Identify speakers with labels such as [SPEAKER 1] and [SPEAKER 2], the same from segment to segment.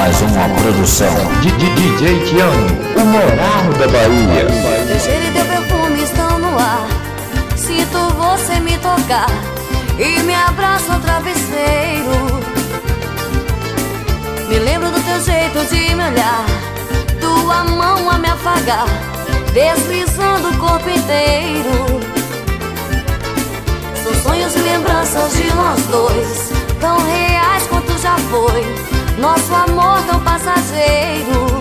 [SPEAKER 1] mais uma produção de DJ Tiano, o moral da Bahia.
[SPEAKER 2] Teu cheiro e teu perfume estão no ar. Sinto você me tocar e me abraça ao travesseiro. Me lembro do teu jeito de me olhar, tua mão a me afagar, deslizando o corpo inteiro. São sonhos e lembranças de nós dois, tão reais quanto já foi nosso amor tão passageiro.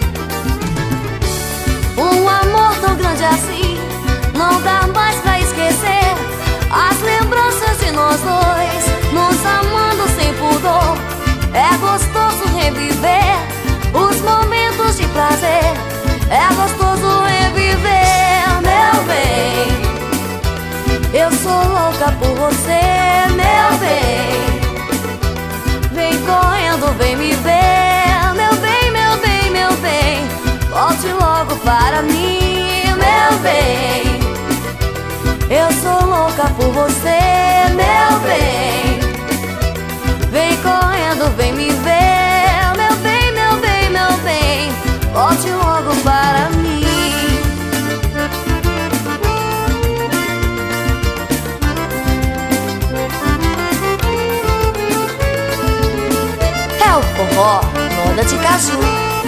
[SPEAKER 2] Um amor tão grande assim, não dá mais pra esquecer. As lembranças de nós dois, nos amando sem pudor. É gostoso reviver os momentos de prazer. É gostoso reviver, meu bem. Eu sou louca por você, meu bem. Vem correndo, vem me ver, meu bem, meu bem, meu bem. Volte logo para mim, meu bem. Eu sou louca por você, meu bem. Vem correndo, vem me ver, meu bem, meu bem, meu bem. Volte logo para mim. É o forró, moda de caju.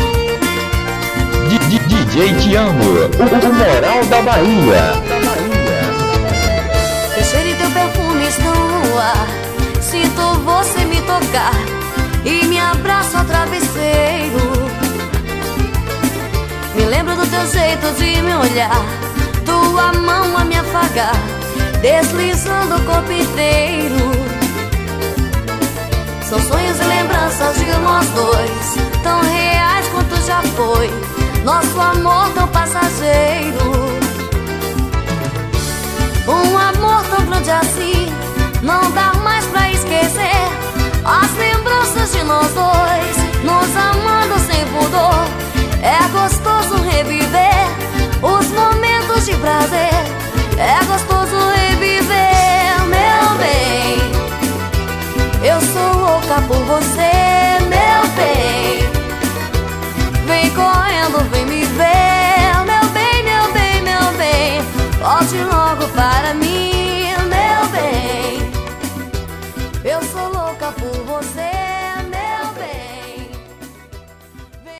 [SPEAKER 1] DJ Tiano, o moral da Bahia.
[SPEAKER 2] Teu cheiro e teu perfume estão no ar. Sinto você me tocar e me abraço ao travesseiro. Me lembro do teu jeito de me olhar, tua mão a me afagar, deslizando o corpo inteiro. São sonhos e lembranças de nós dois, tão reais quanto já foi nosso amor tão passageiro. Um amor tão grande assim, não dá mais pra esquecer. As lembranças de nós dois, nos amando sem pudor. É gostoso reviver os momentos de prazer. É gostoso reviver, meu bem. Eu sou louca por você,